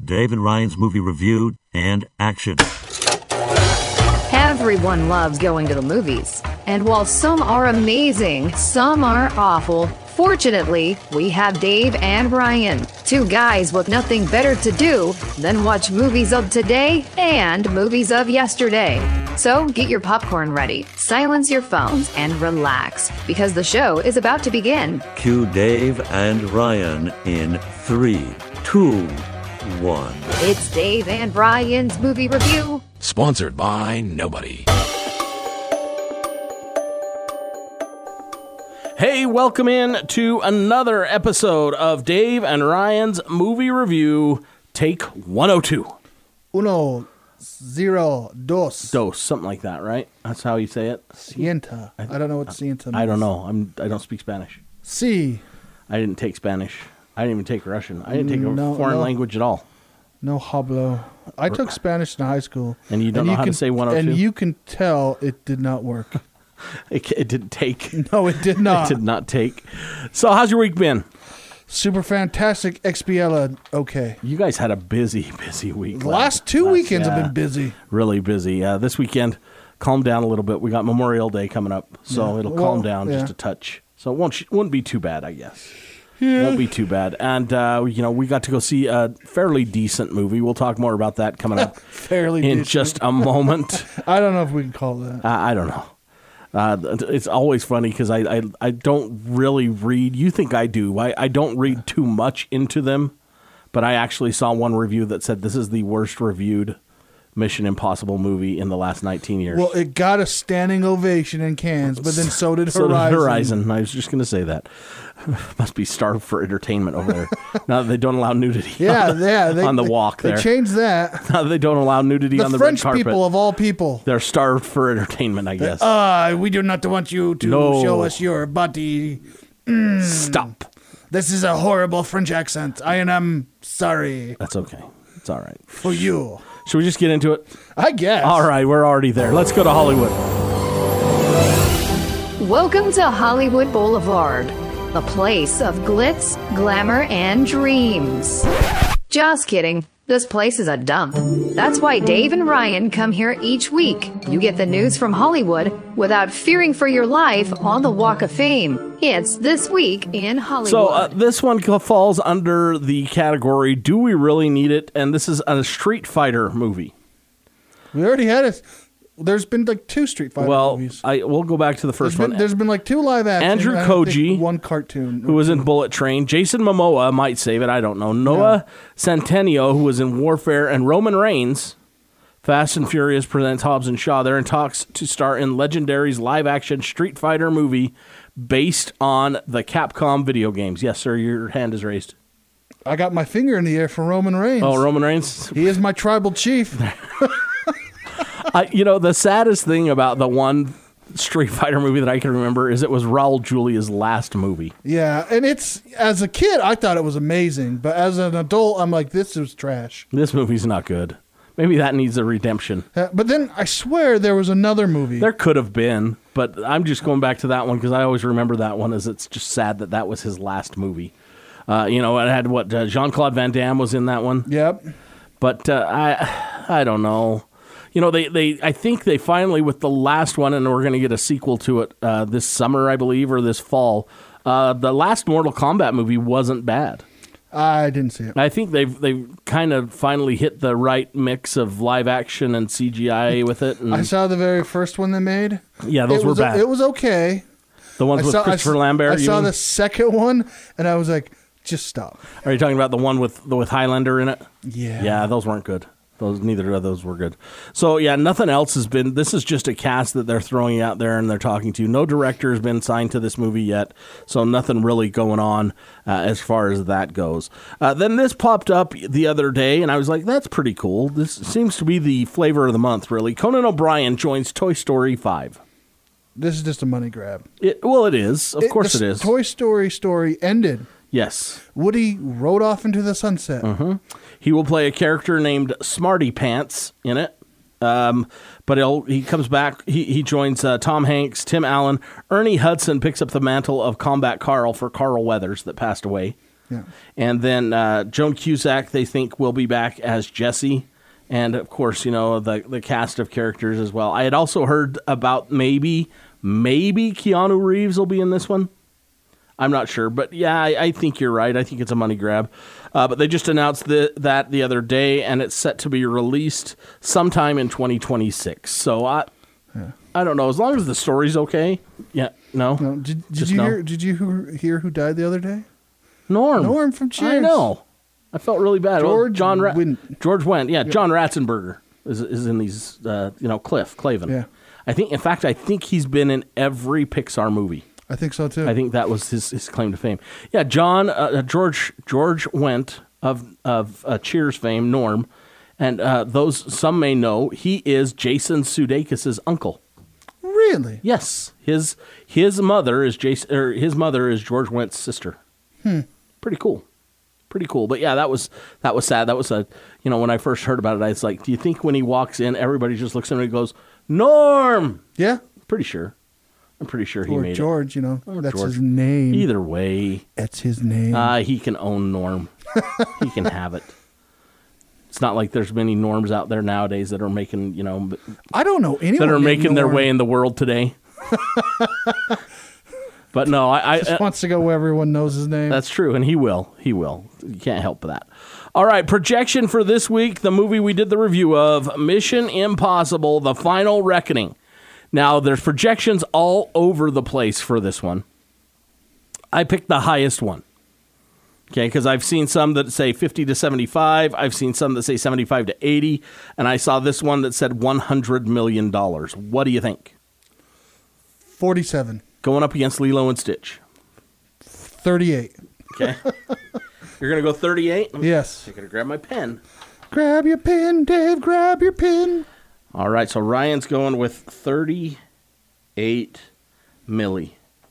Dave and Ryan's movie review and action. Everyone loves going to the movies. And while some are amazing, some are awful. Fortunately, we have Dave and Ryan, two guys with nothing better to do than watch movies of today and movies of yesterday. So get your popcorn ready, silence your phones, and relax, because the show is about to begin. Cue Dave and Ryan in 3, 2, 1. It's Dave and Ryan's movie review. Sponsored by nobody. Hey, welcome in to another episode of Dave and Ryan's movie review, take 102. Uno, zero, dos. Dos, something like that, right? That's how you say it? Sienta. I don't know what sienta means. I don't know. I don't speak Spanish. Si. I didn't take Spanish. I didn't even take Russian. I didn't take a foreign language at all. No hablo. I took Spanish in high school. And you don't know how to say 102? And you can tell it did not work. It didn't take. No, it did not. It did not take. So how's your week been? Super fantastic. Expiella, okay. You guys had a busy week. The last two weekends have been busy. Really busy. This weekend, calm down a little bit. We got Memorial Day coming up, so it'll calm down just a touch. So it wouldn't be too bad, I guess. Yeah. Won't be too bad. And, we got to go see a fairly decent movie. We'll talk more about that coming up in just a moment. I don't know if we can call it that. I don't know. It's always funny because I don't really read. You think I do. I don't read too much into them, but I actually saw one review that said this is the worst reviewed Mission Impossible movie in the last 19 years. Well, it got a standing ovation in Cannes, but then so did Horizon. I was just going to say that. Must be starved for entertainment over there. Now that they don't allow nudity on the walk there. They changed that. Now that they don't allow nudity on the red carpet. The French people of all people. They're starved for entertainment, I guess. We do not want you to show us your body. Stop. This is a horrible French accent. I am sorry. That's okay. It's all right. For you. Should we just get into it? I guess. All right, we're already there. Let's go to Hollywood. Welcome to Hollywood Boulevard, a place of glitz, glamour, and dreams. Just kidding. This place is a dump. That's why Dave and Ryan come here each week. You get the news from Hollywood without fearing for your life on the Walk of Fame. It's This Week in Hollywood. So this one falls under the category, Do We Really Need It? And this is a Street Fighter movie. We already had it. There's been like two Street Fighter movies. We'll go back to the first one. There's been like two live action. Andrew Koji, one cartoon, who was in Bullet Train. Jason Momoa might save it. I don't know. Noah Centineo, who was in Warfare, and Roman Reigns. Fast and Furious presents Hobbs and Shaw. They're in talks to star in Legendary's live-action Street Fighter movie based on the Capcom video games. Yes, sir. Your hand is raised. I got my finger in the air for Roman Reigns. Oh, Roman Reigns. He is my tribal chief. The saddest thing about the one Street Fighter movie that I can remember is it was Raul Julia's last movie. Yeah, and as a kid, I thought it was amazing, but as an adult, I'm like, this is trash. This movie's not good. Maybe that needs a redemption. But then I swear there was another movie. There could have been, but I'm just going back to that one because I always remember that one as it's just sad that was his last movie. It had Jean-Claude Van Damme was in that one. Yep. But I don't know. I think they finally, with the last one, and we're going to get a sequel to it this summer, I believe, or this fall. The last Mortal Kombat movie wasn't bad. I didn't see it. I think they've kind of finally hit the right mix of live action and CGI with it. And I saw the very first one they made. Yeah, those were bad. It was okay. The ones with Christopher Lambert? I saw the second one, and I was like, just stop. Are you talking about the one with Highlander in it? Yeah. Yeah, those weren't good. Neither of those were good. So, yeah, nothing else has been... This is just a cast that they're throwing out there and they're talking to. No director has been signed to this movie yet, so nothing really going on as far as that goes. Then this popped up the other day, and I was like, that's pretty cool. This seems to be the flavor of the month, really. Conan O'Brien joins Toy Story 5. This is just a money grab. It is. Of course it is. Toy Story story ended. Yes. Woody rode off into the sunset. Mm-hmm. He will play a character named Smarty Pants in it. But he comes back. He joins Tom Hanks, Tim Allen. Ernie Hudson picks up the mantle of Combat Carl for Carl Weathers that passed away. Yeah. And then Joan Cusack, they think, will be back as Jessie. And, of course, the cast of characters as well. I had also heard about maybe Keanu Reeves will be in this one. I'm not sure. But, yeah, I think you're right. I think it's a money grab. But they just announced that the other day, and it's set to be released sometime in 2026. So, I don't know. As long as the story's okay. Yeah, no. Did you hear who died the other day? Norm from Cheers. I know. I felt really bad. George Wendt. Yeah, John Ratzenberger is in these. Cliff Clavin. Yeah. In fact, he's been in every Pixar movie. I think so too. I think that was his claim to fame. Yeah, George Wendt of Cheers fame, Norm, and those some may know he is Jason Sudeikis' uncle. Really? Yes, his mother is George Wendt's sister. Pretty cool. But yeah, that was sad. That was when I first heard about it, I was like, do you think when he walks in, everybody just looks at him and goes, Norm? Yeah. I'm pretty sure he made George, it. That's his name. Either way. That's his name. He can own Norm. He can have it. It's not like there's many Norms out there nowadays that are making, I don't know anyone that are making their way in the world today. But no, I just wants to go where everyone knows his name. That's true, and he will. You can't help that. All right, projection for this week, the movie we did the review of, Mission Impossible: The Final Reckoning. Now, there's projections all over the place for this one. I picked the highest one. Okay, because I've seen some that say 50 to 75. I've seen some that say 75 to 80. And I saw this one that said $100 million. What do you think? 47. Going up against Lilo and Stitch. 38. Okay. You're going to go 38? Yes. I'm going to grab my pen. Grab your pen, Dave. Grab your pen. All right, so Ryan's going with 38 milli.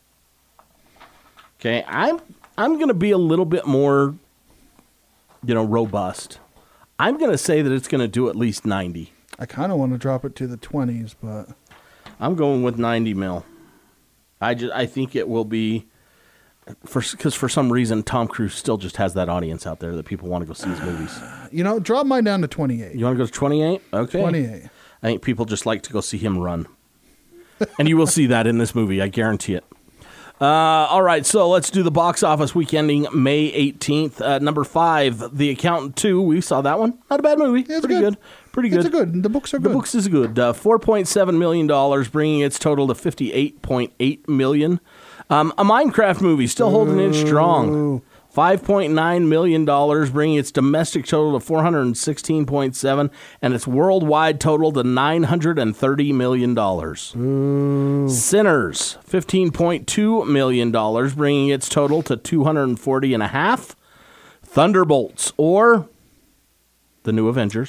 Okay, I'm going to be a little bit more, robust. I'm going to say that it's going to do at least 90. I kind of want to drop it to the 20s, but I'm going with 90 mil. I think it will be, because for some reason Tom Cruise still just has that audience out there that people want to go see his movies. Drop mine down to 28. You want to go to 28? Okay. 28. I think people just like to go see him run. And you will see that in this movie, I guarantee it. All right, so let's do the box office week ending May 18th. Number 5, The Accountant 2. We saw that one. Not a bad movie. Yeah, Pretty good. It's good. The books are good. The books is good. $4.7 million, bringing its total to $58.8 million. A Minecraft movie, still holding it strong. $5.9 million, bringing its domestic total to $416.7, and its worldwide total to $930 million. Sinners, $15.2 million, bringing its total to $240.5. Thunderbolts, or The New Avengers.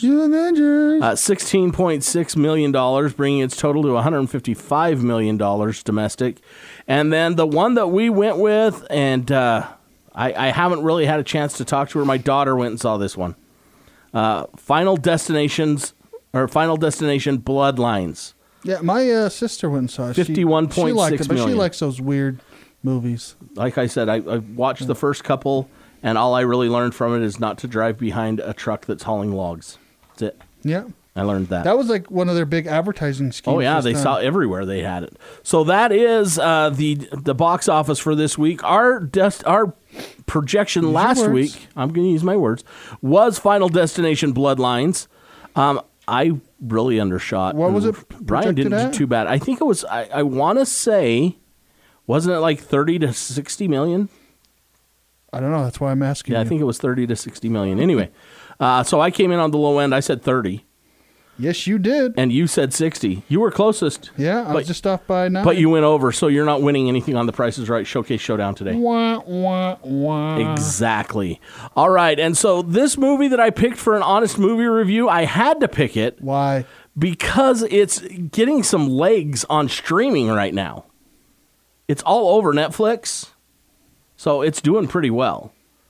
$16.6 million, bringing its total to $155 million domestic. And then the one that we went with, and I haven't really had a chance to talk to her. My daughter went and saw this one. Final Destination Bloodlines. Yeah, my sister went and saw it. 51.6 million. But she likes those weird movies. Like I said, I watched the first couple, and all I really learned from it is not to drive behind a truck that's hauling logs. That's it. Yeah. I learned that. That was like one of their big advertising schemes. Oh, yeah. They saw everywhere they had it. So that is the box office for this week. Our projection last week, I'm going to use my words, was Final Destination Bloodlines. I really undershot. What was it? Brian didn't do too bad. I think it was, I want to say, wasn't it like 30 to 60 million? I don't know. That's why I'm asking. Yeah, I think it was 30 to 60 million. Anyway, so I came in on the low end. I said 30. Yes, you did. And you said 60. You were closest. Yeah, I was just off by 9. But you went over, so you're not winning anything on the Price is Right Showcase Showdown today. Wah, wah, wah. Exactly. All right, and so this movie that I picked for an honest movie review, I had to pick it. Why? Because it's getting some legs on streaming right now. It's all over Netflix, so it's doing pretty well.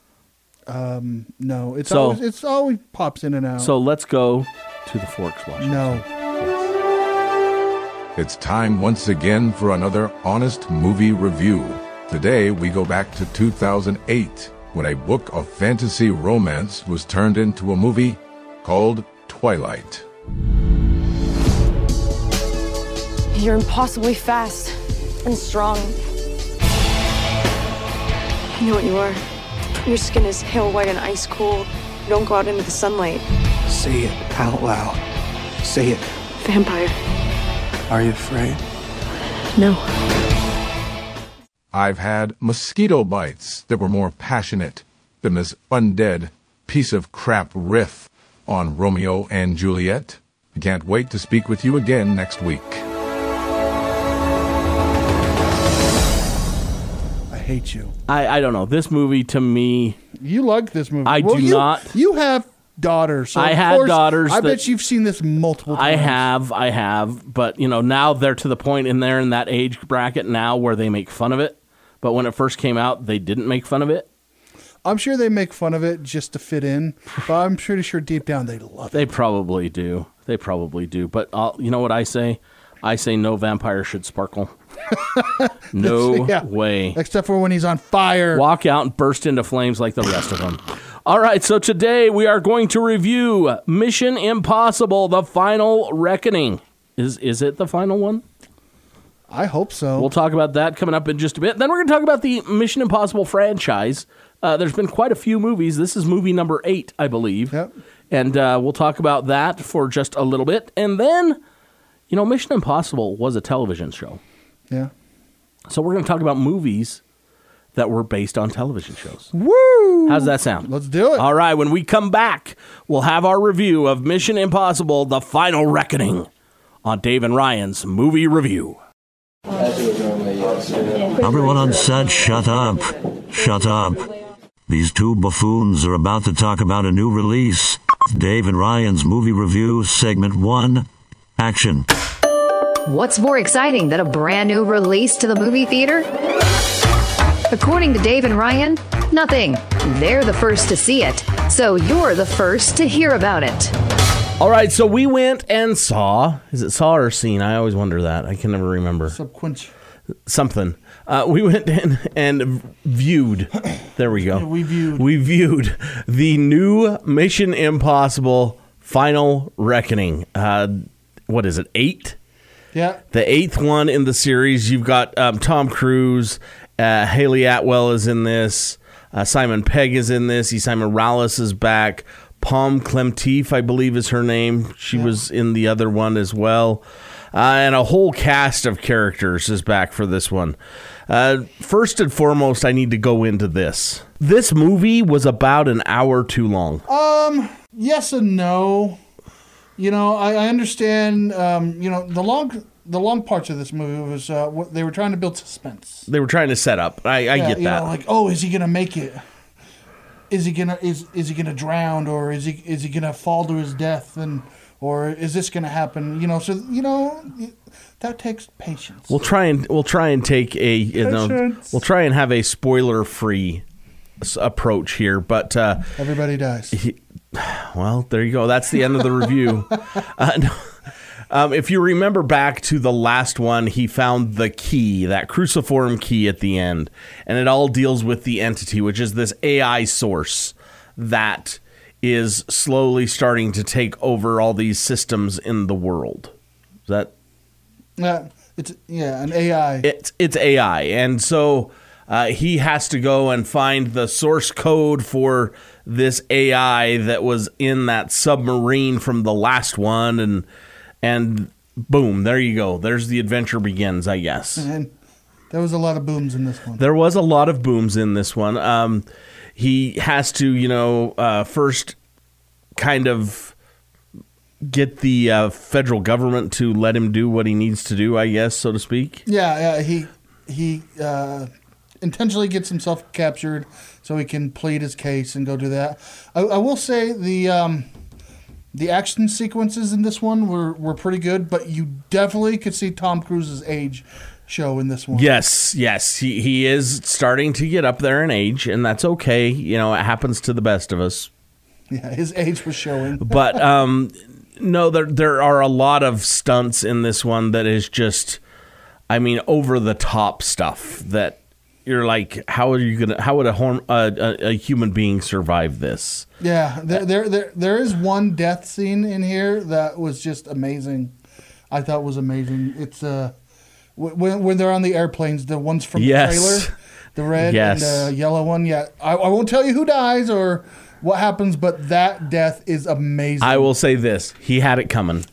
No, it's always pops in and out. So let's go to the Forks Watch. No. It's time once again for another honest movie review. Today we go back to 2008 when a book of fantasy romance was turned into a movie called Twilight. You're impossibly fast and strong. I know what you are. Your skin is pale white and ice cold. You don't go out into the sunlight. Say it out loud. Say it. Vampire. Are you afraid? No. I've had mosquito bites that were more passionate than this undead piece of crap riff on Romeo and Juliet. I can't wait to speak with you again next week. I hate you. I don't know. This movie, to me, You like this movie. I do not. You have daughters. So I of had course, daughters I that- bet you've seen this multiple times. I have. But, now they're to the point in that age bracket now where they make fun of it. But when it first came out, they didn't make fun of it. I'm sure they make fun of it just to fit in, but I'm pretty sure deep down they love it. They probably do. But you know what I say? I say no vampire should sparkle. No Yeah. way. Except for when he's on fire. Walk out and burst into flames like the rest of them. All right, so today we are going to review Mission Impossible: The Final Reckoning. Is it the final one? I hope so. We'll talk about that coming up in just a bit. Then we're going to talk about the Mission Impossible franchise. There's been quite a few movies. This is movie number 8, I believe. Yep. And we'll talk about that for just a little bit. And then, Mission Impossible was a television show. Yeah. So we're going to talk about movies that were based on television shows. Woo! How's that sound? Let's do it. All right, when we come back, we'll have our review of Mission Impossible: The Final Reckoning on Dave and Ryan's Movie Review. Everyone on set, shut up. Shut up. These two buffoons are about to talk about a new release. Dave and Ryan's Movie Review, Segment 1. Action. What's more exciting than a brand new release to the movie theater? According to Dave and Ryan, nothing. They're the first to see it, so you're the first to hear about it. All right, so we went and saw. Is it saw or seen? I always wonder that. I can never remember. Subquench. Something. We went in and viewed. There we go. We viewed. We viewed the new Mission Impossible: Final Reckoning. What is it? 8? Yeah. The 8th one in the series. You've got Tom Cruise. Haley Atwell is in this. Simon Pegg is in this. Esai Morales is back. Palm Clemteef, I believe, is her name. She was in the other one as well. And a whole cast of characters is back for this one. First and foremost, I need to go into this. This movie was about an hour too long. Yes and no. I understand. The long parts of this movie was what they were trying to build suspense. They were trying to set up. I get that. Is he gonna make it? Is he gonna drown, or is he gonna fall to his death, or is this gonna happen? That takes patience. We'll try and take a we'll try and have a spoiler free approach here, but Everybody dies. well, there you go. That's the end of the review. If you remember back to the last one, he found the key, that cruciform key at the end, and it all deals with the entity, which is this AI source that is slowly starting to take over all these systems in the world. Is that? It's an AI. It's AI, and so he has to go and find the source code for this AI that was in that submarine from the last one, and boom, there you go. There's the adventure begins, I guess. And there was a lot of booms in this one. There was a lot of booms in this one. He has to, first kind of get the federal government to let him do what he needs to do, I guess, so to speak. Yeah. He intentionally gets himself captured so he can plead his case and go do that. I will say the action sequences in this one were pretty good, but you definitely could see Tom Cruise's age show in this one. Yes. He is starting to get up there in age, and that's okay. It happens to the best of us. Yeah, his age was showing. But no, there are a lot of stunts in this one that is just, over the top stuff that you're like, how would a human being survive this? Yeah, there is one death scene in here that was just amazing. I thought was amazing. It's when they're on the airplanes, the ones from the trailer, the red and the yellow one. Yeah, I won't tell you who dies or what happens, but that death is amazing. I will say this: he had it coming.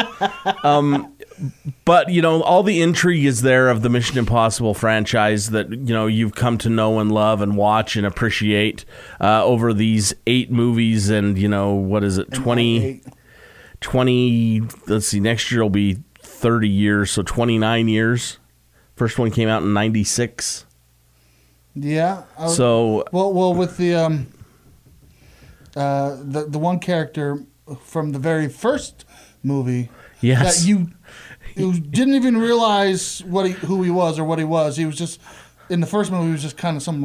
But, you know, all the intrigue is there of the Mission Impossible franchise that, you know, you've come to know and love and watch and appreciate over these 8 movies and, you know, what is it, 20, let's see, next year will be 30 years, so 29 years. First one came out in 96. Yeah. So Well, with the one character from the very first movie yes. that you didn't even realize who he was or what he was. He was just in the first movie. He was just kind of some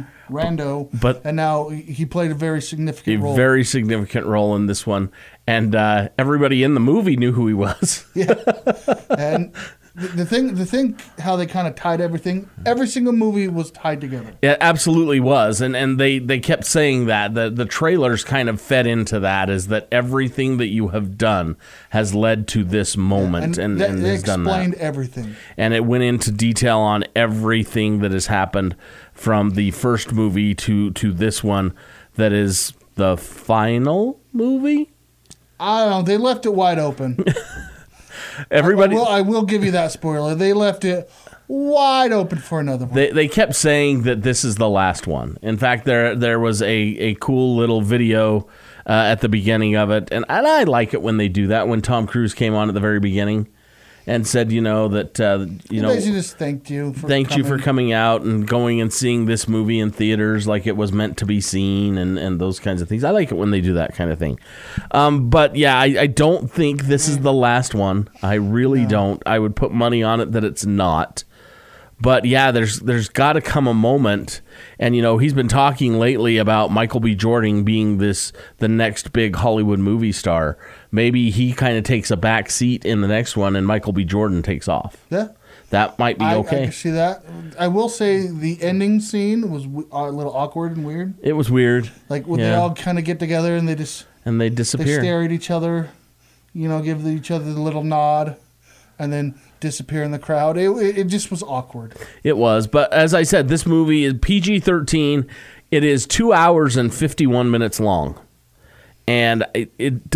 rando. And now he played a very significant role. A very significant role in this one, and everybody in the movie knew who he was. Yeah, and the thing, how they kind of tied everything. Every single movie was tied together. It absolutely was, and they kept saying that the trailers kind of fed into that, is that everything that you have done has led to this moment, and they has done that. explained everything, and it went into detail on everything that has happened from the first movie to this one, that is the final movie. I don't know. They left it wide open. Everybody, I will give you that spoiler. They left it wide open for another one. They kept saying that this is the last one. In fact, there was a cool little video at the beginning of it, and I like it when they do that. When Tom Cruise came on at the very beginning and said, you know, that he basically just thanked you for coming out and going and seeing this movie in theaters like it was meant to be seen, and those kinds of things. I like it when they do that kind of thing. But yeah, I don't think this is the last one. I really don't. I would put money on it that it's not. But yeah, there's got to come a moment, and you know, he's been talking lately about Michael B. Jordan being the next big Hollywood movie star. Maybe he kind of takes a back seat in the next one, and Michael B. Jordan takes off. Yeah, that might be okay. I can see that. I will say the ending scene was a little awkward and weird. It was weird, like when they all kind of get together and they disappear. They stare at each other, you know, give each other the little nod, and then disappear in the crowd. It just was awkward. It was, but as I said, this movie is PG-13. It is 2 hours and 51 minutes long, and it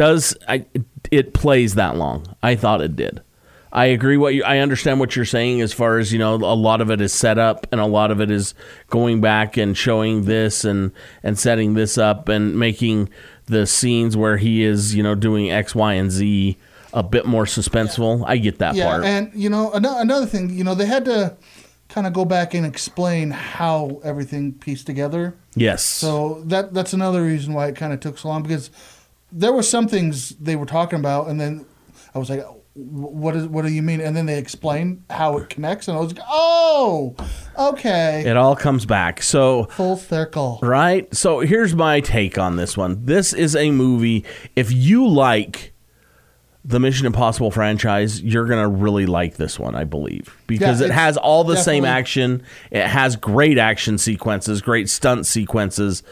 plays that long. I thought it did. I agree. I understand what you're saying as far as, you know, a lot of it is set up and a lot of it is going back and showing this and setting this up and making the scenes where he is, you know, doing X, Y, and Z a bit more suspenseful. Yeah. I get that part. Yeah, and, you know, another thing, you know, they had to kind of go back and explain how everything pieced together. Yes. So that's another reason why it kind of took so long, because there were some things they were talking about, and then I was like, what do you mean? And then they explained how it connects, and I was like, oh, okay. It all comes back. So full circle. Right? So here's my take on this one. This is a movie, if you like the Mission Impossible franchise, you're going to really like this one, I believe, because it has all the same action. It has great action sequences, great stunt sequences.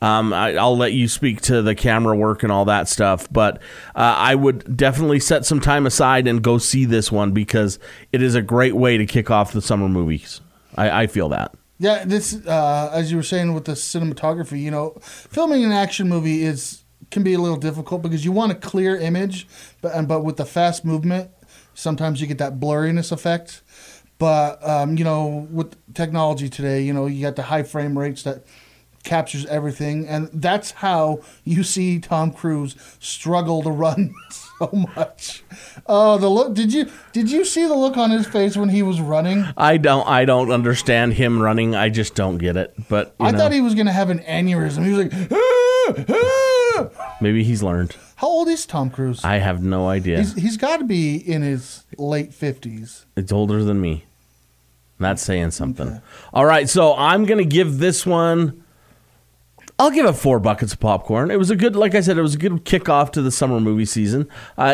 I'll let you speak to the camera work and all that stuff, but I would definitely set some time aside and go see this one, because it is a great way to kick off the summer movies. I feel that. Yeah, this, as you were saying with the cinematography, you know, filming an action movie can be a little difficult because you want a clear image, but with the fast movement, sometimes you get that blurriness effect. But you know, with technology today, you know, you got the high frame rates that captures everything, and that's how you see Tom Cruise struggle to run so much. Oh, the look! Did you see the look on his face when he was running? I don't understand him running. I just don't get it. But I thought he was going to have an aneurysm. He was like, ah, ah. Maybe he's learned. How old is Tom Cruise? I have no idea. He's got to be in his late 50s. It's older than me. That's saying something. Okay. All right, so I'm going to give this one, I'll give it 4 buckets of popcorn. It was a good, like I said, it was a good kickoff to the summer movie season.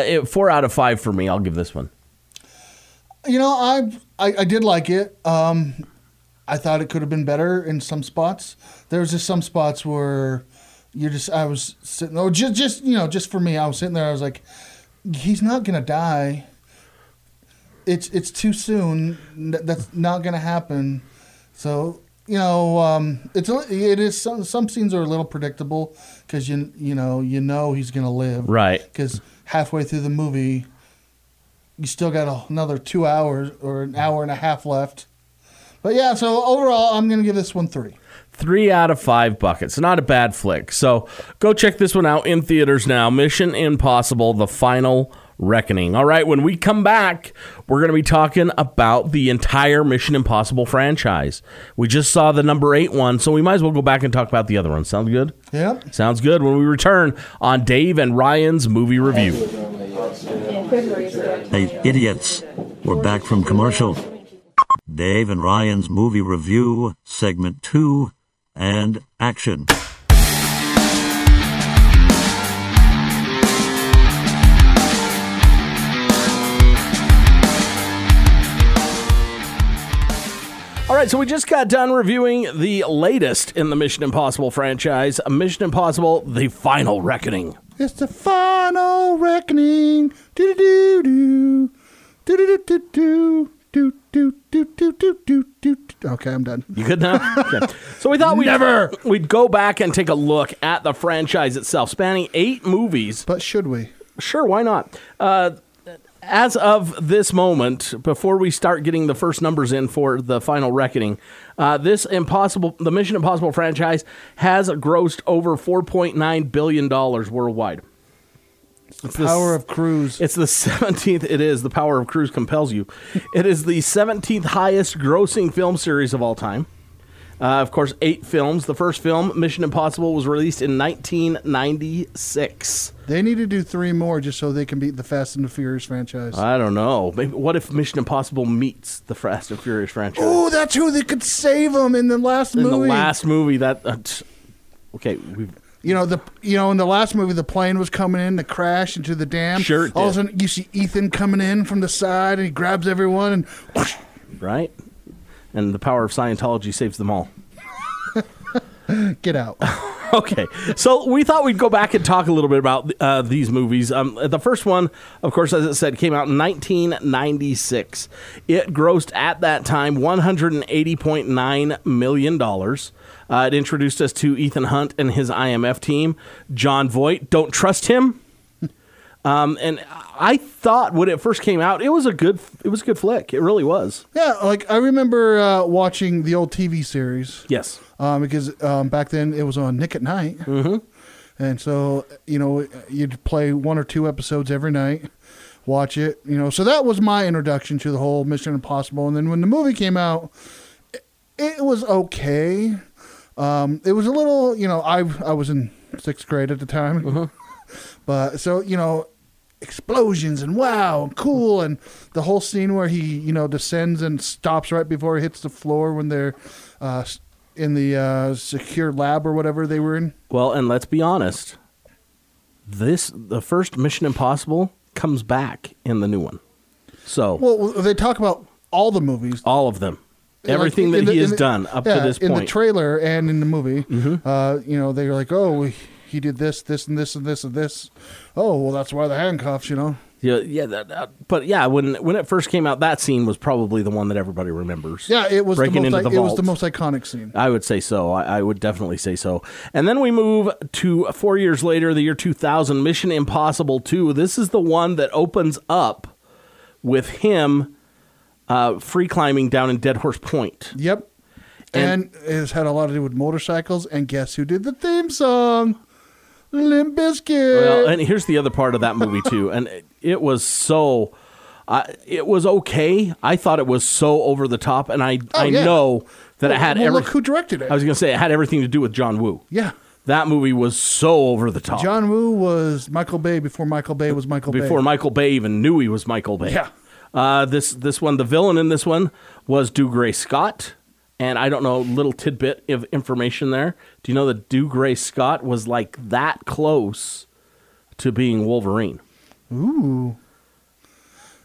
4 out of 5 for me. I'll give this one. You know, I did like it. I I thought it could have been better in some spots. There was just some spots where I was sitting, just for me, I was sitting there, I was like, he's not going to die. It's too soon. That's not going to happen. So, it is some scenes are a little predictable because you know he's going to live. Right. Because halfway through the movie, you still got another 2 hours or an hour and a half left. But yeah, so overall, I'm going to give this one 3. 3 out of 5 buckets. Not a bad flick. So go check this one out in theaters now. Mission Impossible: The Final Reckoning. All right, when we come back, we're going to be talking about the entire Mission Impossible franchise. We just saw the number 8 one, so we might as well go back and talk about the other one. Sound good? Yep. Sounds good. When we return on Dave and Ryan's Movie Review. Hey, idiots. We're back from commercial. Dave and Ryan's Movie Review, Segment 2, and action. All right, so we just got done reviewing the latest in the Mission Impossible franchise, Mission Impossible: The Final Reckoning. It's the final reckoning. Do do do do do do do do do do do do do do. Okay, I'm done. You good now? Okay. So we thought we'd go back and take a look at the franchise itself, spanning 8 movies. But should we? Sure, why not? As of this moment, before we start getting the first numbers in for the Final Reckoning, the Mission Impossible franchise has grossed over $4.9 billion worldwide. It's the power of Cruise. It's the 17th. It is. The power of Cruise compels you. It is the 17th highest grossing film series of all time. Of course, 8 films. The first film, Mission Impossible, was released in 1996. They need to do 3 more just so they can beat the Fast and the Furious franchise. I don't know. Maybe, what if Mission Impossible meets the Fast and Furious franchise? Oh, that's who they could save them in the last movie. In the last movie, okay. In the last movie, the plane was coming in to crash into the dam. Sure, it all did. of a sudden, you see Ethan coming in from the side, and he grabs everyone, and whoosh. Right? And the power of Scientology saves them all. Get out. Okay, so we thought we'd go back and talk a little bit about these movies. The first one, of course, as it said, came out in 1996. It grossed at that time $180.9 million. It introduced us to Ethan Hunt and his IMF team. John Voight, don't trust him. And I thought when it first came out, it was a good flick. It really was. Yeah, like I remember watching the old TV series. Yes. Because back then it was on Nick at Night. Mm-hmm. And so, you'd play 1 or 2 episodes every night, watch it, So that was my introduction to the whole Mission Impossible. And then when the movie came out, it was okay. It was a little, I was in 6th grade at the time. Mm-hmm. But so, explosions and wow, and cool. And the whole scene where he, descends and stops right before he hits the floor when they're in the secure lab or whatever they were in. Well, and let's be honest. The first Mission Impossible comes back in the new one. So, well, they talk about all the movies. All of them. Everything that he has done up to this point. In the trailer and in the movie. Mm-hmm. They're like, oh, he did this, and this, and this, and this. Oh, well, that's why the handcuffs, Yeah, but yeah, when it first came out, that scene was probably the one that everybody remembers. Yeah, it was breaking into the vault. It was the most iconic scene. I would say so. I would definitely say so. And then we move to 4 years later, the year 2000, Mission Impossible 2. This is the one that opens up with him free climbing down in Dead Horse Point. Yep. And it's had a lot to do with motorcycles. And guess who did the theme song? Limp Bizkit. Well, and here's the other part of that movie, too. And it was so... it was okay. I thought it was so over the top. And I know that it had... look who directed it. I was going to say, it had everything to do with John Woo. Yeah. That movie was so over the top. John Woo was Michael Bay before Michael Bay was Michael Bay. Before Michael Bay even knew he was Michael Bay. Yeah. This one, the villain in this one was Dougray Scott. And I don't know, little tidbit of information there. Do you know that Dougray Scott was like that close to being Wolverine? Ooh.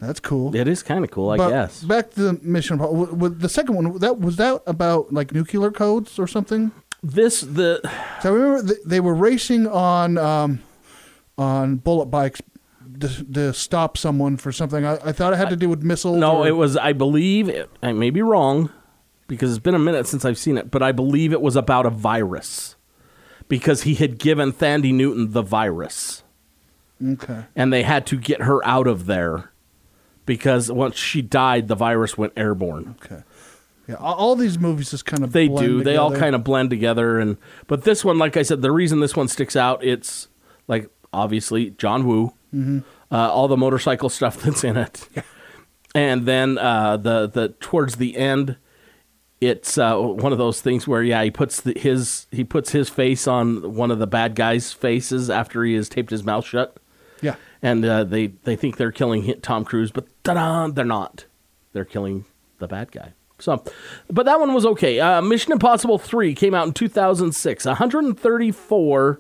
That's cool. It is kind of cool, I But guess. back to the Mission Impossible. With the second one, was that about like nuclear codes or something? So I remember they were racing on bullet bikes to stop someone for something. I thought it had to do with missiles. No, it was, I believe, I may be wrong because it's been a minute since I've seen it, but I believe it was about a virus because he had given Thandie Newton the virus. Okay. And they had to get her out of there because once she died, the virus went airborne. Okay. Yeah, all these movies just kind of They blend do. They all together. kind of blend together. But this one, like I said, the reason this one sticks out, it's like obviously John Woo, all the motorcycle stuff that's in it, and then the towards the end, it's one of those things where he puts his face on one of the bad guys' faces after he has taped his mouth shut. Yeah. And they think they're killing Tom Cruise, but ta-da, they're not. They're killing the bad guy. So, but that one was okay. Mission Impossible 3 came out in 2006. 134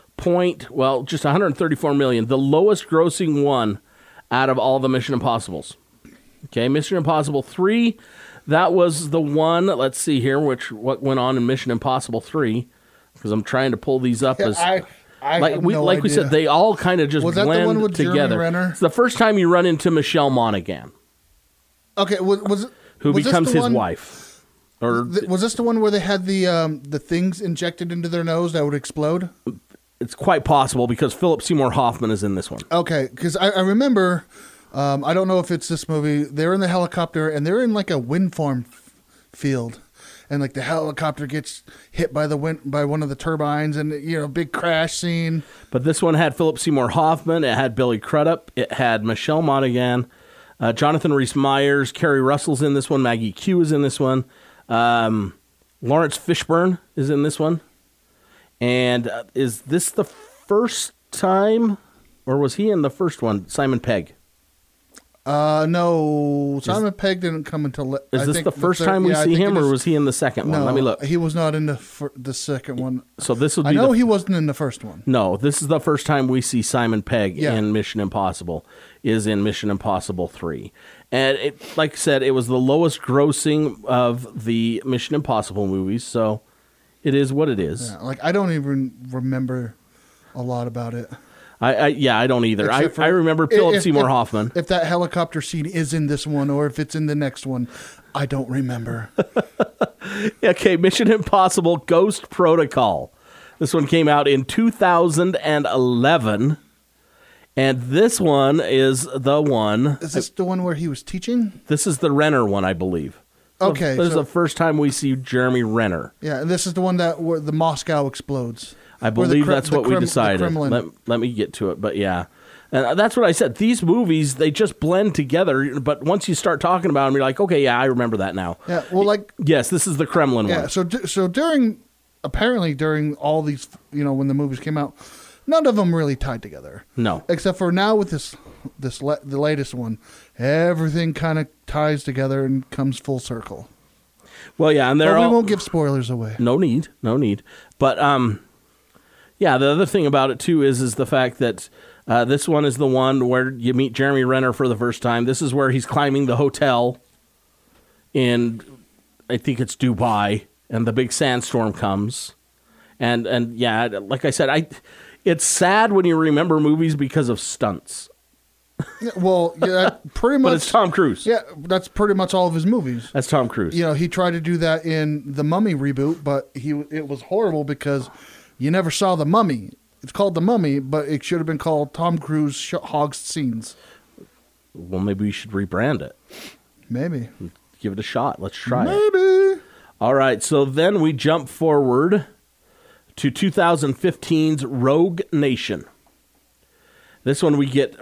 million. The lowest grossing one out of all the Mission Impossibles. Okay, Mission Impossible 3, that was the one, let's see here, what went on in Mission Impossible 3, because I'm trying to pull these up. As I have no we idea. said, they all kind of just Was that the blend one with Jeremy together. Renner? It's the first time you run into Michelle Monaghan, Okay, was who this becomes the his one- wife. Or Was this the one where they had the things injected into their nose that would explode? it's quite possible because Philip Seymour Hoffman is in this one. Okay, because I remember, I don't know if it's this movie. They're in the helicopter and they're in like a wind farm field, and like the helicopter gets hit by one of the turbines, and big crash scene. But this one had Philip Seymour Hoffman. It had Billy Crudup. It had Michelle Monaghan, Jonathan Rhys-Meyers, Kerry Russell's in this one. Maggie Q is in this one. Lawrence Fishburne is in this one. And is this the first time, or was he in the first one? Simon Pegg. No, Simon Pegg didn't come until. Is this the first time we see him, or was he in the second one? No, Let me look. He was not in the second one. So this would be I know he wasn't in the first one. No, this is the first time we see Simon Pegg Yeah. in Mission Impossible, is in Mission Impossible 3. And it, like I said, it was the lowest grossing of the Mission Impossible movies, so it is what it is. Yeah, I don't even remember a lot about it. I don't either. Except for- I remember Philip if- Seymour if- Hoffman. If that helicopter scene is in this one or if it's in the next one, I don't remember. Okay, Mission Impossible Ghost Protocol. This one came out in 2011. And this one is the one. Is this the one where he was teaching? This is the Renner one, I believe. Okay, This is so- the first time we see Jeremy Renner. Yeah, and this is the one where the Moscow explodes. I Where the believe Kre- that's the what we Krem- the decided. Kremlin. Let me get to it, but yeah. And that's what I said. These movies, they just blend together, but once you start talking about them, you're like, okay, yeah, I remember that now. Yeah, well, Yes, this is the Kremlin yeah. one. So during all these, when the movies came out, none of them really tied together. No. Except for now with the latest one, everything kind of ties together and comes full circle. Well, yeah, and But they're we all... won't give spoilers away. No need. But, yeah, the other thing about it, too, is the fact that this one is the one where you meet Jeremy Renner for the first time. This is where he's climbing the hotel in, I think it's Dubai, and the big sandstorm comes. And yeah, like I said, it's sad when you remember movies because of stunts. Yeah, well, yeah, pretty much. But it's Tom Cruise. Yeah, that's pretty much all of his movies. That's Tom Cruise. He tried to do that in the Mummy reboot, but it was horrible because you never saw the Mummy. It's called the Mummy, but it should have been called Tom Cruise Hogs Scenes. Well, maybe we should rebrand it. Maybe. Give it a shot. Let's try it. Maybe. All right, so then we jump forward to 2015's Rogue Nation. This one we get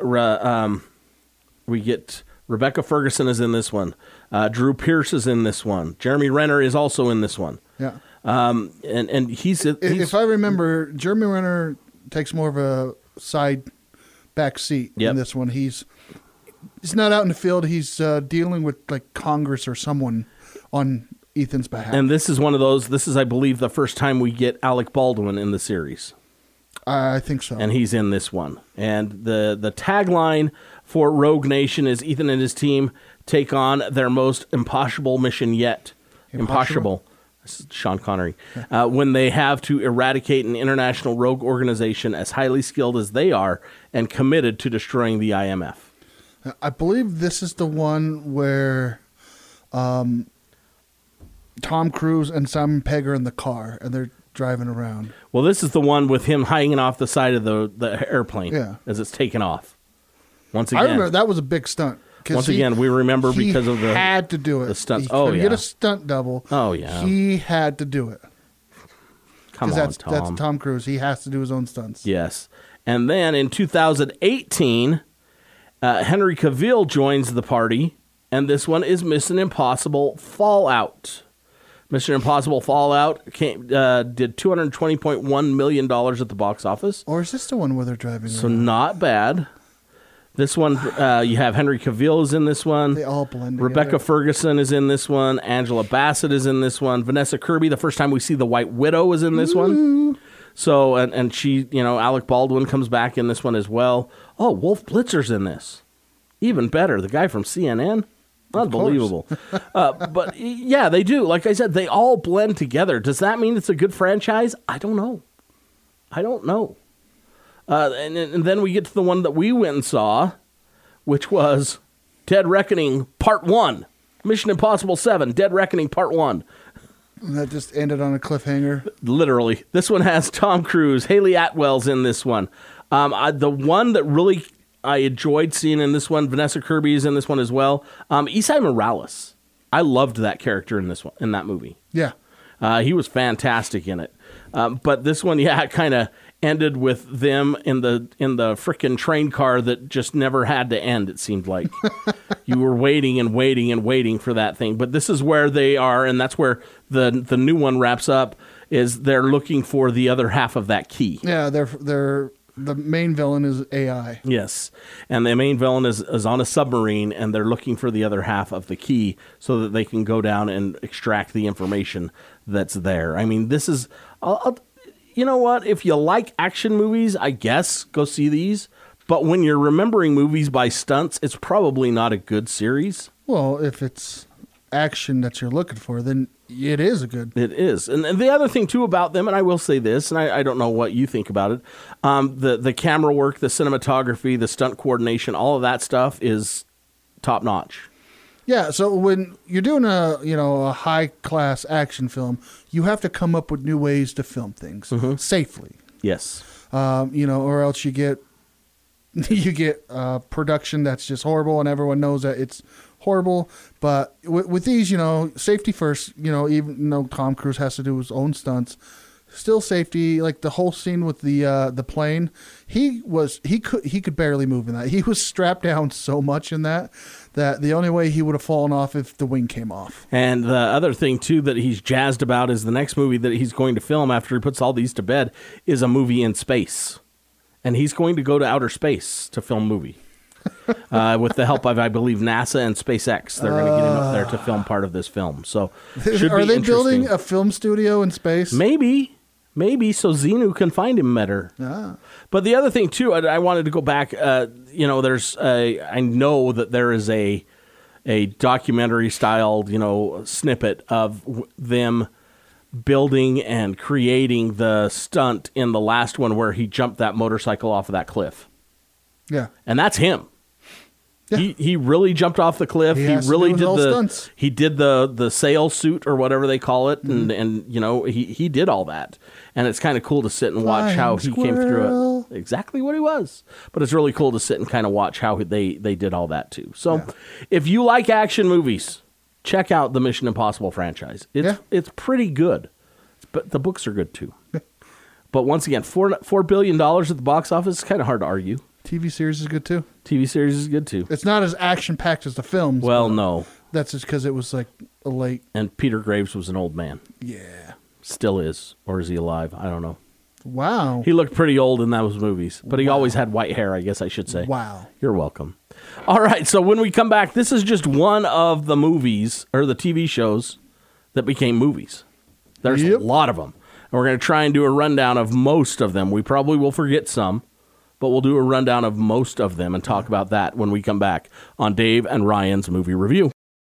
Rebecca Ferguson is in this one. Drew Pearce is in this one. Jeremy Renner is also in this one. Yeah. And he's If I remember, Jeremy Renner takes more of a back seat Yep. in this one. He's not out in the field. He's dealing with like Congress or someone on Ethan's behalf. and this is one of those. This is, I believe, the first time we get Alec Baldwin in the series. I think so. And he's in this one. And the tagline for Rogue Nation is Ethan and his team take on their most impossible mission yet. Impossible. This is Sean Connery. When they have to eradicate an international rogue organization as highly skilled as they are and committed to destroying the IMF. I believe this is the one where Tom Cruise and Simon Pegg are in the car and they're driving around. Well, this is the one with him hanging off the side of the airplane as it's taken off. Once again, I remember that was a big stunt. Once again, we remember because of the had to do it. The stunts. He couldn't get a stunt double. Oh yeah, he had to do it. Come on, that's Tom Cruise. He has to do his own stunts. Yes, and then in 2018, Henry Cavill joins the party, and this one is Mission Impossible Fallout. Mission Impossible Fallout did $220.1 million at the box office. Or is this the one where they're driving So around? not bad. This one, you have Henry Cavill is in this one. They all blend Rebecca together. Ferguson is in this one. Angela Bassett is in this one. Vanessa Kirby, the first time we see the White Widow, is in this one. So, and she, Alec Baldwin comes back in this one as well. Oh, Wolf Blitzer's in this. Even better. The guy from CNN. Unbelievable. But yeah, they do. Like I said, they all blend together. Does that mean it's a good franchise? I don't know. And then we get to the one that we went and saw, which was Dead Reckoning Part 1. Mission Impossible 7, Dead Reckoning Part 1. And that just ended on a cliffhanger. Literally. This one has Tom Cruise. Haley Atwell's in this one. The one that really I enjoyed seeing in this one, Vanessa Kirby is in this one as well. Esai Morales. I loved that character in this one, in that movie. Yeah. He was fantastic in it. But this one, it kind of ended with them in the frickin' train car that just never had to end, it seemed like. You were waiting and waiting and waiting for that thing. But this is where they are, and that's where the new one wraps up, is they're looking for the other half of that key. Yeah, they're the main villain is AI. Yes, and the main villain is on a submarine, and they're looking for the other half of the key so that they can go down and extract the information that's there. I mean, this is... you know what? If you like action movies, I guess go see these. But when you're remembering movies by stunts, it's probably not a good series. Well, if it's action that you're looking for, then it is a good... It is. And the other thing, too, about them, and I will say this, and I don't know what you think about it, the camera work, the cinematography, the stunt coordination, all of that stuff is top-notch. Yeah, so when you're doing a high-class action film, you have to come up with new ways to film things safely. Yes. Or else you get production that's just horrible, and everyone knows that it's horrible. But with these, safety first. Even though Tom Cruise has to do his own stunts, still safety. Like the whole scene with the plane, he could barely move in that. He was strapped down so much in that the only way he would have fallen off if the wing came off. And the other thing, too, that he's jazzed about is the next movie that he's going to film after he puts all these to bed is a movie in space. And he's going to go to outer space to film a movie. With the help of, I believe, NASA and SpaceX. They're going to get him up there to film part of this film. So, are they building a film studio in space? Maybe, so Xenu can find him better. But the other thing, too, I wanted to go back. I know that there is a documentary-styled, snippet of them building and creating the stunt in the last one where he jumped that motorcycle off of that cliff. Yeah. And that's him. Yeah. He really jumped off the cliff. He really did stunts. He did the sail suit or whatever they call it, and he did all that. And it's kind of cool to sit and watch how he came through it. Exactly what he was. But it's really cool to sit and kind of watch how they did all that too. So if you like action movies, check out the Mission Impossible franchise. It's pretty good. But the books are good too. But once again, $4 billion at the box office is kind of hard to argue. TV series is good too. TV series is good too. It's not as action-packed as the films. Well, no. That's just because it was like a late... And Peter Graves was an old man. Yeah. Still is. Or is he alive? I don't know. Wow. He looked pretty old in those movies. But he always had white hair, I guess I should say. Wow. You're welcome. All right, so when we come back, this is just one of the movies, or the TV shows, that became movies. There's a lot of them. we're going to try and do a rundown of most of them. We probably will forget some, but we'll do a rundown of most of them and talk about that when we come back on Dave and Ryan's Movie Review.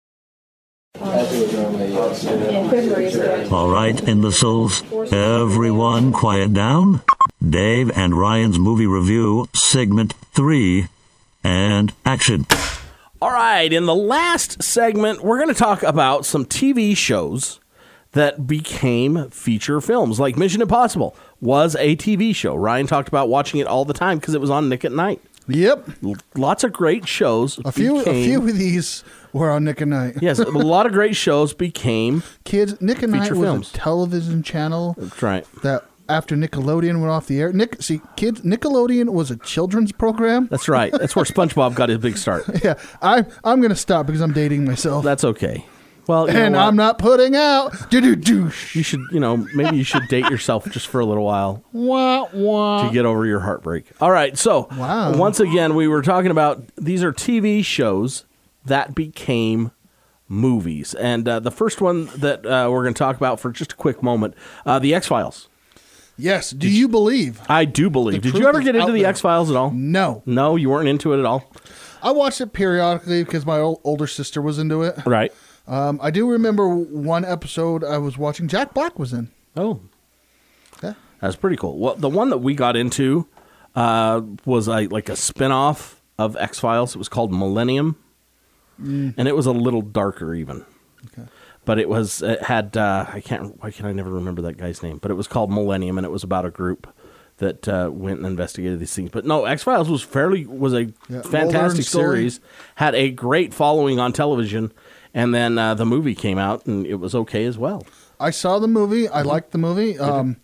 All right, imbeciles, everyone quiet down. Dave and Ryan's Movie Review, segment 3, and action. All right, in the last segment, we're going to talk about some TV shows that became feature films. Like Mission Impossible was a TV show. Ryan talked about watching it all the time because it was on Nick at Night. Yep. Lots of great shows. A few of these were on Nick at Night. Yes, a lot of great shows became Kids, Nick at Night feature was films. a television channel. That's right. That after Nickelodeon went off the air. Kids, Nickelodeon was a children's program. That's right. That's where SpongeBob got his big start. Yeah, I'm going to stop because I'm dating myself. That's okay. Well, you and know what? I'm not putting out. Do-do-douche. You should, maybe you should date yourself just for a little while Wah, wah. to get over your heartbreak. All right. So, Wow. once again, we were talking about these are TV shows that became movies. And the first one that we're going to talk about for just a quick moment, The X-Files. Yes. Do you believe? I do believe. The Did you truth ever is get into out The there. X-Files at all? No. No, you weren't into it at all? I watched it periodically because my older sister was into it. Right. I do remember one episode I was watching. Jack Black was in. Oh. Yeah. That's pretty cool. Well, the one that we got into was like a spinoff of X-Files. It was called Millennium, and it was a little darker even. Okay. But it had why can I never remember that guy's name? But it was called Millennium, and it was about a group that went and investigated these things. But no, X-Files was a Mulder fantastic and Scully. series. Had a great following on television, and then the movie came out, and it was okay as well. I saw the movie. I liked the movie.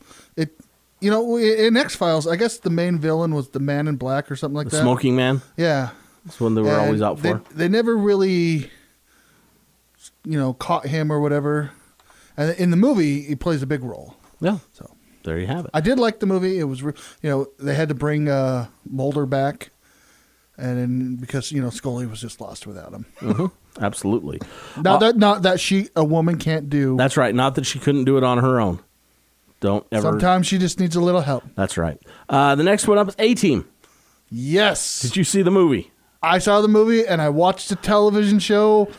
In X-Files, I guess the main villain was the Man in Black or something like The that. Smoking Man. Yeah. That's one they were always out for. They never really, caught him or whatever. And in the movie, he plays a big role. Yeah. So There you have it. I did like the movie. It was, they had to bring Mulder back, and then because Scully was just lost without him. Mm-hmm. Absolutely. Not that a woman can't do. That's right. Not that she couldn't do it on her own. Don't ever. Sometimes she just needs a little help. That's right. The next one up is A-Team. Yes. Did you see the movie? I saw the movie and I watched the television show.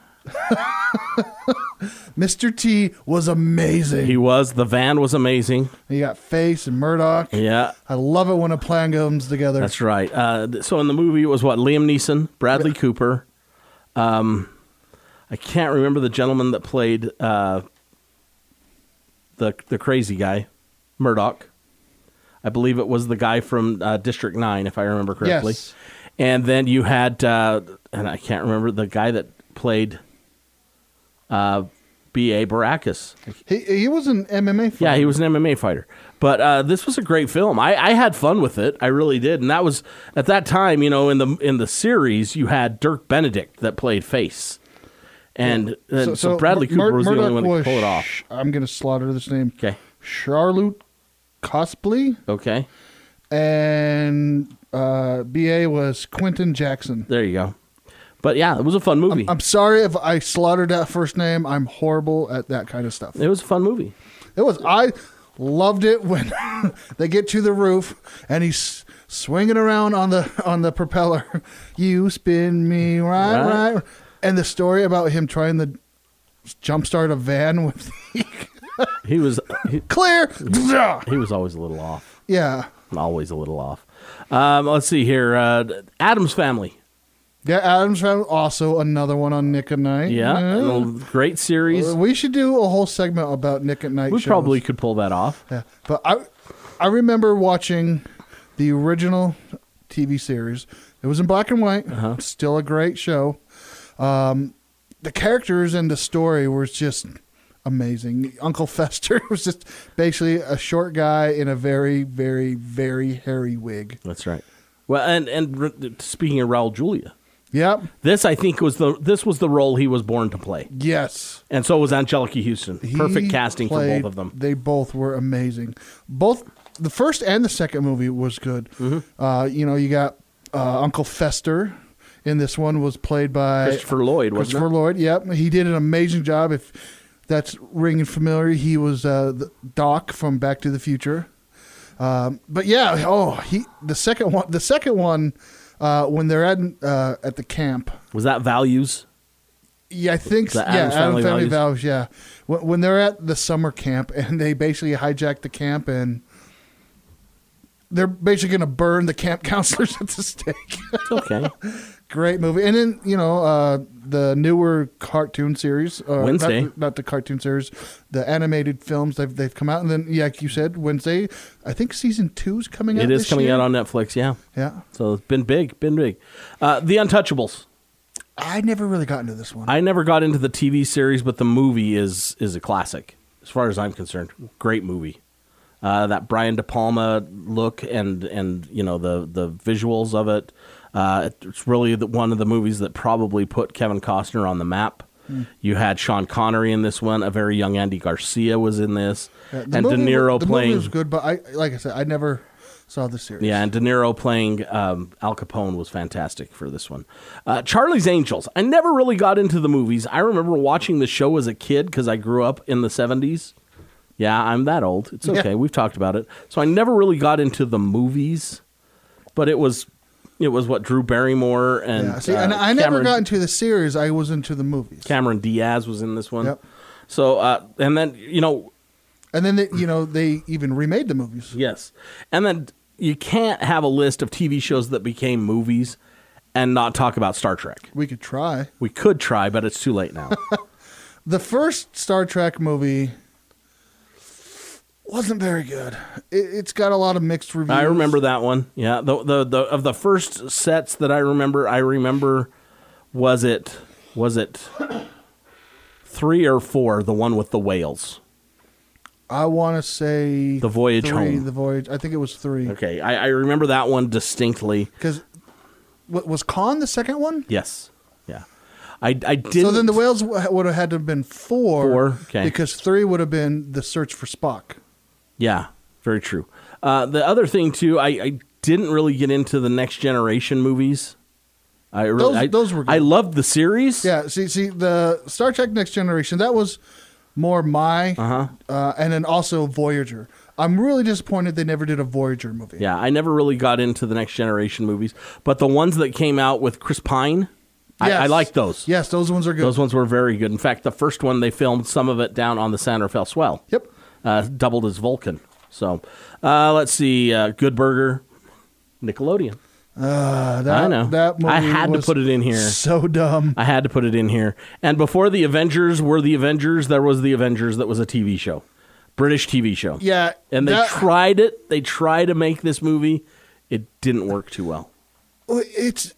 Mr. T was amazing. He was. The van was amazing. You got Face and Murdoch. Yeah. I love it when a plan comes together. That's right. So in the movie, it was what? Liam Neeson, Bradley Cooper. I can't remember the gentleman that played the crazy guy, Murdoch. I believe it was the guy from District 9, if I remember correctly. Yes. And then you had, and I can't remember the guy that played B.A. Baracus. He was an MMA fighter. Yeah, he was an MMA fighter. But this was a great film. I had fun with it. I really did. And that was, at that time, in the series, you had Dirk Benedict that played Face. And so Bradley Cooper was the only one that could pull it off. I'm going to slaughter this name. Okay. Charlotte Cosply. Okay. And B.A. was Quentin Jackson. There you go. But yeah, it was a fun movie. I'm sorry if I slaughtered that first name. I'm horrible at that kind of stuff. It was a fun movie. It was. I loved it when they get to the roof and he's swinging around on the propeller. You spin me right. And the story about him trying to jumpstart a van with He was clear. He was always a little off. Yeah. Always a little off. Let's see here. Addams Family. Yeah, Addams Family, also another one on Nick at Night. Yeah, great series. We should do a whole segment about Nick at Night. We shows. probably could pull that off. Yeah, but I remember watching the original TV series. It was in black and white. Uh-huh. Still a great show. The characters and the story were just amazing. Uncle Fester was just basically a short guy in a very, very, very hairy wig. That's right. Well, and speaking of Raul Julia. Yep. This, I think, was the role he was born to play. Yes. And so was Angelica Houston. Perfect casting for both of them. They both were amazing. Both the first and the second movie was good. Mm-hmm. You got Uncle Fester in this one was played by Christopher Lloyd, wasn't Christopher it? Lloyd, yep. He did an amazing job. If that's ringing familiar. He was the Doc from Back to the Future. But yeah, the second one, when they're at the camp. Was that Values? Yeah, I think so. Addams Family Values. Yeah, when they're at the summer camp and they basically hijack the camp and they're basically going to burn the camp counselors at the stake. It's okay. Great movie. And then the newer cartoon series, Wednesday, not the cartoon series, the animated films they've come out, and then like you said, Wednesday. I think season 2's coming out. It is coming year. out on Netflix. Yeah. Yeah. So it's been big. The Untouchables. I never really got into this one. I never got into the TV series, but the movie is a classic as far as I'm concerned. Great movie. That Brian De Palma look and the visuals of it. It's really one of the movies that probably put Kevin Costner on the map. You had Sean Connery in this one. A very young Andy Garcia was in this, and De Niro the playing. The movie was good, but like I said, I never saw the series. Yeah, and De Niro playing Al Capone was fantastic for this one. Charlie's Angels. I never really got into the movies. I remember watching the show as a kid because I grew up in the 70s. Yeah, I'm that old. It's okay. Yeah. We've talked about it. So I never really got into the movies, but it was what Drew Barrymore and Yeah, see, and I never got into the series. I was into the movies. Cameron Diaz was in this one. Yep. So and then And then they even remade the movies. yes, and then you can't have a list of TV shows that became movies and not talk about Star Trek. We could try. We could try, but it's too late now. The first Star Trek movie wasn't very good. It's got a lot of mixed reviews. I remember that one. Yeah, the of the first sets that I remember was it 3 or 4, the one with the whales. I want to say The Voyage 3, Home. The Voyage. I think it was 3. Okay, I remember that one distinctly. Because was Khan the second one? Yes. Yeah. I didn't. So then the whales would have had to have been 4. 4, okay. Because 3 would have been The Search for Spock. Yeah, very true. The other thing too, I didn't really get into the Next Generation movies. Those were good. I loved the series. Yeah, see, the Star Trek Next Generation, that was more and then also Voyager. I'm really disappointed they never did a Voyager movie. Yeah, I never really got into the Next Generation movies, but the ones that came out with Chris Pine, I liked those. Yes, those ones are good. Those ones were very good. In fact, the first one, they filmed some of it down on the San Rafael Swell. Yep. Doubled as Vulcan. So, let's see, Good Burger, Nickelodeon. I know. That movie I had to was put it in here. So dumb. I had to put it in here. And before the Avengers were the Avengers, there was the Avengers that was a TV show. British TV show. Yeah. And they tried it. They tried to make this movie. It didn't work too well. It's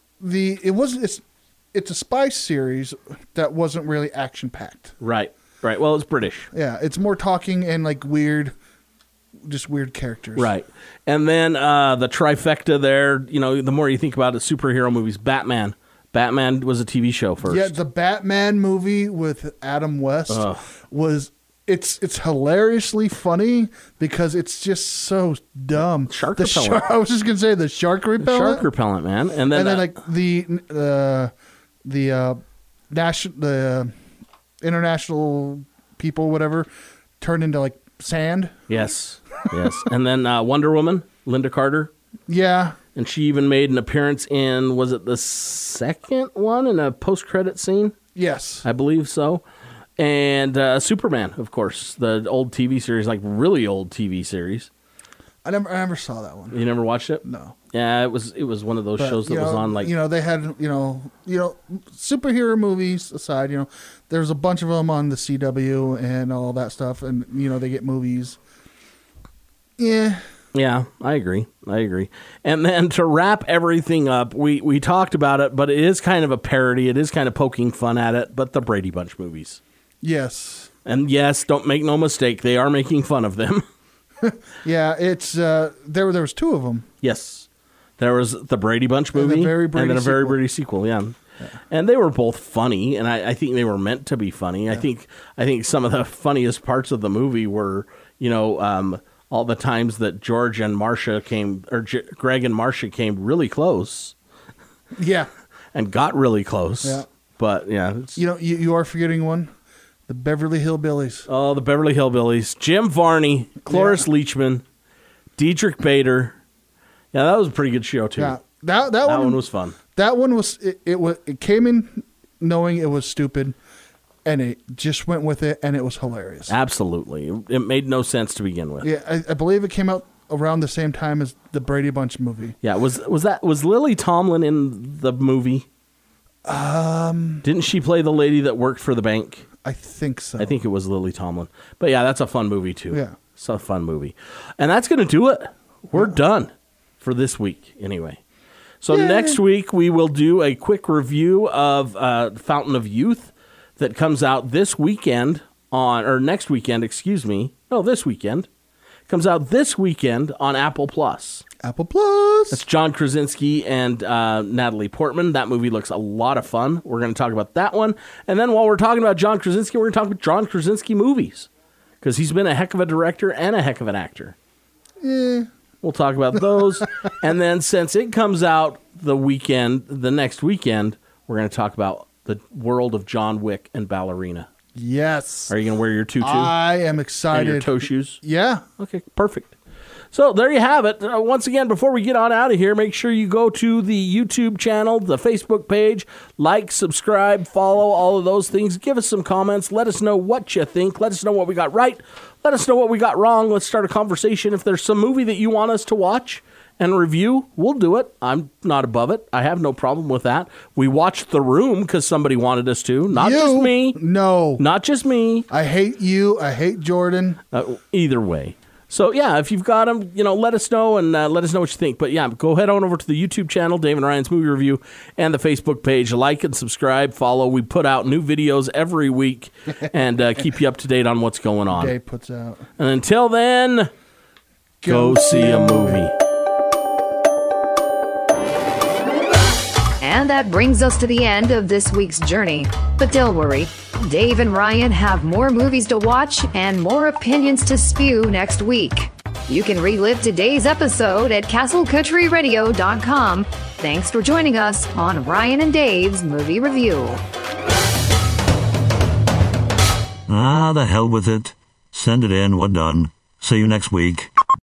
a spy series that wasn't really action packed. Right. Well, it's British. Yeah, it's more talking and like weird characters. Right. And then the trifecta there, the more you think about it, superhero movies, Batman. Batman was a TV show first. Yeah, the Batman movie with Adam West was it's hilariously funny because it's just so dumb. Shark repellent. I was just gonna say the shark repellent. Shark repellent, man. And then like the international people, whatever, turned into like sand. Yes. And then Wonder Woman, Linda Carter. Yeah. And she even made an appearance in, was it the second one in a post-credit scene? Yes. I believe so. And Superman, of course, the old TV series, like really old TV series. I never saw that one. You never watched it? No. Yeah, it was one of those shows that was on like they had superhero movies aside, there's a bunch of them on the CW and all that stuff, and they get movies. Yeah. Yeah, I agree. And then to wrap everything up, we talked about it, but it is kind of a parody. It is kind of poking fun at it, but the Brady Bunch movies. Yes. And yes, don't make no mistake, they are making fun of them. Yeah, it's there was 2 of them. Yes. There was the Brady Bunch movie and then a Very Brady sequel, yeah. And they were both funny, and I think they were meant to be funny. Yeah. I think some of the funniest parts of the movie were, all the times that George and Marcia Greg and Marcia came really close. Yeah. And got really close. Yeah. But, yeah. You are forgetting one. The Beverly Hillbillies. Oh, the Beverly Hillbillies. Jim Varney, Cloris Leachman, Diedrich Bader. Yeah, that was a pretty good show, too. Yeah, that one was fun. That one was it came in knowing it was stupid, and it just went with it, and it was hilarious. Absolutely. It made no sense to begin with. Yeah, I believe it came out around the same time as the Brady Bunch movie. Yeah, was Lily Tomlin in the movie? Didn't she play the lady that worked for the bank? I think so. I think it was Lily Tomlin. But yeah, that's a fun movie too. Yeah. It's a fun movie. And that's going to do it. We're done for this week anyway. So next week we will do a quick review of Fountain of Youth that comes out this weekend next weekend, excuse me. No, this weekend. Comes out this weekend on Apple Plus. Apple Plus. That's John Krasinski and Natalie Portman. That movie looks a lot of fun. We're going to talk about that one. And then while we're talking about John Krasinski, we're going to talk about John Krasinski movies. Because he's been a heck of a director and a heck of an actor. We'll talk about those. And then since it comes out the next weekend, we're going to talk about the world of John Wick and Ballerina. Yes. Are you going to wear your tutu? I am excited. And your toe shoes? Yeah. Okay, perfect. So there you have it. Once again, before we get on out of here, make sure you go to the YouTube channel, the Facebook page, like, subscribe, follow, all of those things. Give us some comments. Let us know what you think. Let us know what we got right. Let us know what we got wrong. Let's start a conversation. If there's some movie that you want us to watch and review, we'll do it. I'm not above it. I have no problem with that. We watched The Room because somebody wanted us to. Not just me. No. Not just me. I hate you. I hate Jordan. Either way. So, yeah, if you've got them, let us know and let us know what you think. But, yeah, go head on over to the YouTube channel, Dave and Ryan's Movie Review, and the Facebook page. Like and subscribe, follow. We put out new videos every week and keep you up to date on what's going on. Dave puts out. And until then, go see a movie. And that brings us to the end of this week's journey. But don't worry, Dave and Ryan have more movies to watch and more opinions to spew next week. You can relive today's episode at castlecountryradio.com. Thanks for joining us on Ryan and Dave's Movie Review. The hell with it. Send it in, we're done. See you next week.